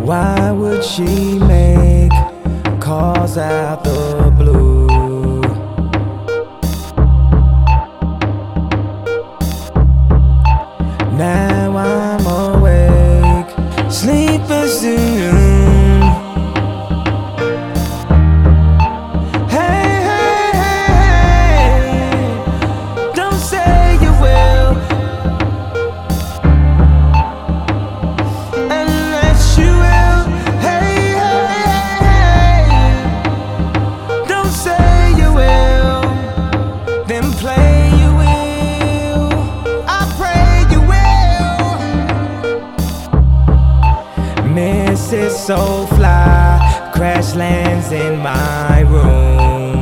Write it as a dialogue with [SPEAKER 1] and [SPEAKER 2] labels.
[SPEAKER 1] Why would she make calls out the blue? Now I'm awake, sleepless soon. Hey, hey, hey, hey, don't say you will, unless you will. Hey, hey, hey, don't say you will, then play you will. I pray you will. Mrs. Soulfly crash lands in my room.